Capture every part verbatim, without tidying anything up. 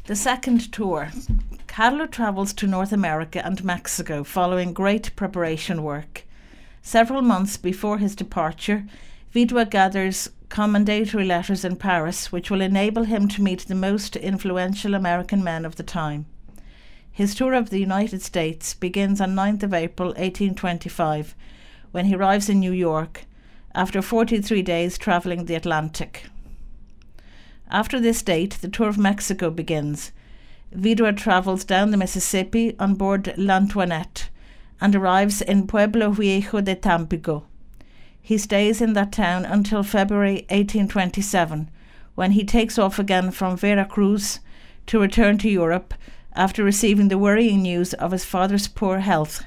The second tour. Carlo travels to North America and Mexico following great preparation work. Several months before his departure, Vidua gathers commendatory letters in Paris which will enable him to meet the most influential American men of the time. His tour of the United States begins on ninth of April eighteen twenty-five, when he arrives in New York, after forty-three days travelling the Atlantic. After this date, the tour of Mexico begins. Vidua travels down the Mississippi on board L'Antoinette and arrives in Pueblo Viejo de Tampico. He stays in that town until February eighteen twenty-seven, when he takes off again from Veracruz to return to Europe after receiving the worrying news of his father's poor health.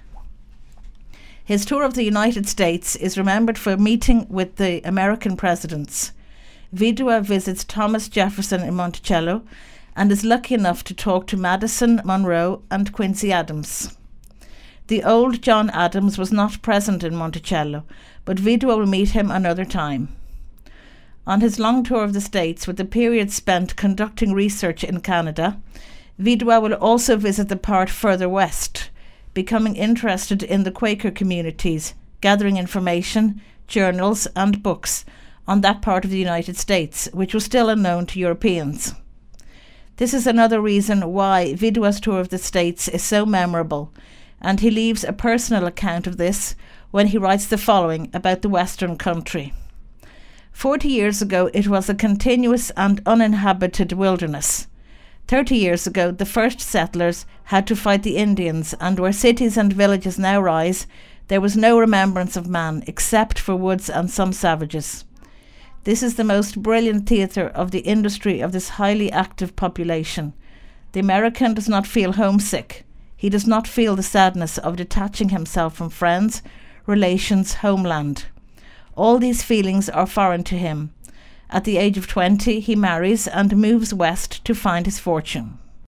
His tour of the United States is remembered for meeting with the American presidents. Vidua visits Thomas Jefferson in Monticello and is lucky enough to talk to Madison, Monroe and Quincy Adams. The old John Adams was not present in Monticello, but Vidua will meet him another time. On his long tour of the States, with the period spent conducting research in Canada, Vidua will also visit the part further west, becoming interested in the Quaker communities, gathering information, journals and books on that part of the United States, which was still unknown to Europeans. This is another reason why Vidua's tour of the States is so memorable, and he leaves a personal account of this when he writes the following about the Western country. Forty years ago it was a continuous and uninhabited wilderness. Thirty years ago the first settlers had to fight the Indians, and where cities and villages now rise, there was no remembrance of man except for woods and some savages. This is the most brilliant theatre of the industry of this highly active population. The American does not feel homesick. He does not feel the sadness of detaching himself from friends, relations, homeland. All these feelings are foreign to him. At the age of twenty, he marries and moves west to find his fortune.